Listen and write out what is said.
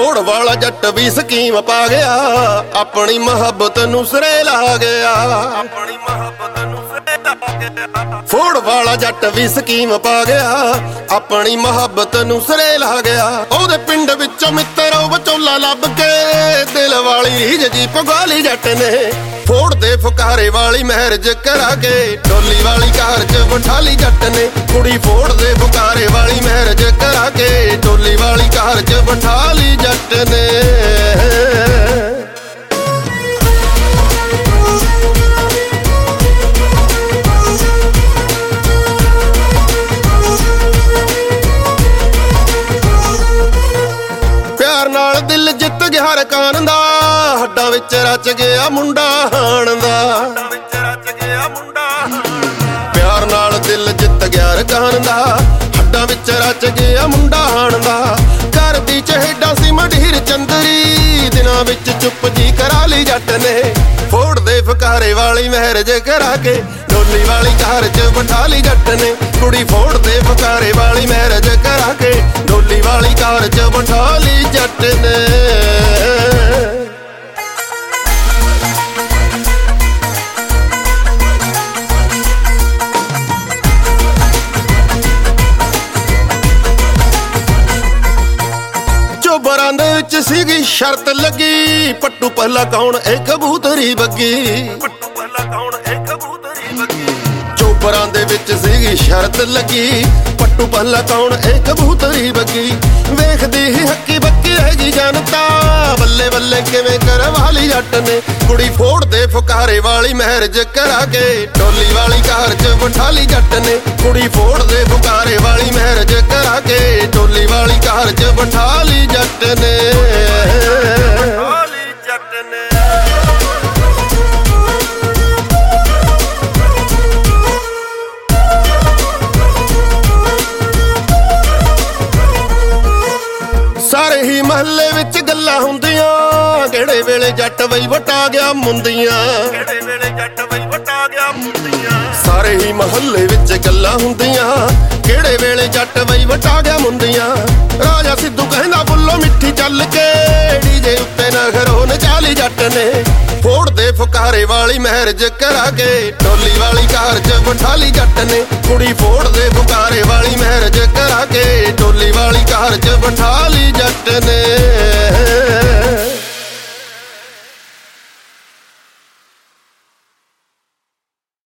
ਫੋੜ ਵਾਲਾ ਜੱਟ ਵੀ ਸਕੀਮ ਪਾ ਗਿਆ, ਆਪਣੀ ਮੁਹੱਬਤ ਨੂੰ ਸਿਰੇ ਲਾ ਗਿਆ। ਆਪਣੀ ਮੁਹੱਬਤ ਨੂੰ ਸਿਰੇ ਲਾ ਗਿਆ। ਫੋੜ ਵਾਲਾ ਜੱਟ ਵੀ ਸਕੀਮ ਪਾ ਗਿਆ, ਆਪਣੀ ਮੁਹੱਬਤ ਨੂੰ ਸਿਰੇ ਲਾ ਗਿਆ। ਉਹਦੇ ਪਿੰਡ ਵਿੱਚੋਂ ਮਿੱਤਰੋਂ ਵਿਚੋਲਾ ਲੱਭ ਕੇ ਦਿਲ ਵਾਲੀ ਰੀਝ ਜੀ ਪਗਾਲੀ ਜੱਟ ਨੇ। ਫੋੜ ਦੇ ਫੁਕਾਰੇ ਵਾਲੀ ਮੈਰਿਜ ਕਰਾ ਕੇ ਡੋਲੀ ਵਾਲੀ ਕਾਰ 'ਚ ਬਿਠਾਲੀ ਜੱਟ ਨੇ। ਕੁੜੀ ਫੋੜ ਦੇ ਫੁਕਾਰੇ ਵਾਲੀ ਮੈਰਿਜ ਕਰਾ ਕੇ ਡੋਲੀ ਵਾਲੀ ਕਾਰ 'ਚ ਬਿਠਾਲੀ ਜੱਟ ਨੇ। ਪਿਆਰ ਨਾਲ ਦਿਲ ਜਿੱਤ ਗਿਆ ਰਕਾਨ ਦਾ, ਹੱਡਾਂ ਵਿੱਚ ਰਚ ਗਿਆ ਮੁੰਡਾ ਹਾਣ ਦਾ। ਪਿਆਰ ਨਾਲ ਦਿਲ ਜਿੱਤ ਗਿਆ ਰਕਾਨ ਦਾ, ਹੱਡਾਂ ਵਿੱਚ ਰਚ ਗਿਆ ਮੁੰਡਾ ਹਾਣ ਦਾ। ਕਰਦੀ ਚਹੇਡਾ ਸੀ ਮੰਡੀਰ ਚੰਦਰੀ, ਦਿਨਾਂ ਵਿੱਚ ਚੁੱਪ ਜੀ ਕਰਾ ਲਈ ਜੱਟ ਨੇ। ਫੋੜ ਦੇ ਫੁਕਾਰੇ ਵਾਲੀ ਮੈਰਿਜ ਕਰਾ ਕੇ ਡੋਲੀ ਵਾਲੀ ਕਾਰ 'ਚ ਬਿਠਾ ਲਈ ਜੱਟ ਨੇ। ਕੁੜੀ ਫੋੜ ਦੇ ਫੁਕਾਰੇ ਵਾਲੀ ਮੈਰਿਜ ਕਰਾ ਕੇ ਡੋਲੀ ਵਾਲੀ ਕਾਰ 'ਚ ਬਿਠਾ ਲਈ ਜੱਟ ਨੇ। ਚੋਬਰਾਂ ਦੇ ਵਿੱਚ ਸੀਗੀ ਸ਼ਰਤ ਲੱਗੀ, ਪੱਟੂ ਪਹਿਲਾ ਕੌਣ ਇਹ ਕਬੂਤਰੀ ਬੱਗੀ। ਚੋਬਰਾਂ ਦੇ ਵਿੱਚ ਸੀਗੀ ਸ਼ਰਤ ਲੱਗੀ, ਪੱਟੂ ਪਹਿਲਾ ਕੌਣ ਇਹ ਕਬੂਤਰੀ ਬੱਗੀ। ਵੇਖਦੀ ਹੀ ਹੱਕੀ ਬੱਕੀ ਹੈਗੀ ਜਨਤਾ, ਬੱਲੇ ਬੱਲੇ ਕਿਵੇਂ ਕਰਵਾ ਲਈ ਜੱਟ ਨੇ। ਕੁੜੀ ਫੋੜ ਦੇ ਫੁਕਾਰੇ ਵਾਲੀ ਮੈਰਿਜ ਕਰਾ ਕੇ ਡੋਲੀ ਵਾਲੀ ਕਾਰ 'ਚ ਬਿਠਾ ਲਈ ਜੱਟ ਨੇ। ਕੁੜੀ ਫੋੜ ਦੇ ਫੁਕਾਰੇ ਵਾਲੀ ਮੈਰਿਜ ਕਰਾ ਕੇ ਡੋਲੀ ਵਾਲੀ ਕਾਰ 'ਚ ਬਿਠਾ ਲਈ ਜੱਟ ਨੇ। ਸਾਰੇ ਹੀ ਮਹੱਲੇ ਵਿੱਚ ਗੱਲਾਂ ਹੁੰਦੀਆਂ, ਕਿਹੜੇ ਵੇਲੇ ਜੱਟ ਬਈ ਵਟਾ ਗਿਆ ਮੁੰਦੀਆਂ। ਸਾਰੇ ਹੀ ਮਹੱਲੇ ਵਿੱਚ ਗੱਲਾਂ ਹੁੰਦੀਆਂ, ਕਿਹੜੇ ਵੇਲੇ ਜੱਟ ਬਈ ਵਟਾ ਗਿਆ ਮੁੰਦੀਆਂ। ਰਾਜਾ ਸਿੱਧੂ ਕਹਿੰਦਾ ਬੁੱਲੋ ਮਿੱਠੀ ਚੱਲ ਕੇ, ਡੀਜੇ ਉੱਤੇ ਨਖਰੋ ਨਚਾਲੀ ਜੱਟ ਨੇ। ਫੋੜ ਦੇ ਫੁਕਾਰੇ ਵਾਲੀ ਮੈਰਿਜ ਕਰਾ ਕੇ ਡੋਲੀ ਵਾਲੀ ਕਾਰ 'ਚ ਬਿਠਾਲੀ ਜੱਟ ਨੇ। ਕੁੜੀ ਫੋੜ ਦੇ ਫੁਕਾਰੇ ਵਾਲੀ ਮੈਰਿਜ ਕਰਾ ਕੇ ਡੋਲੀ ਵਾਲੀ ਕਾਰ 'ਚ ਬਿਠਾਲੀ ਜੱਟ ਨੇ।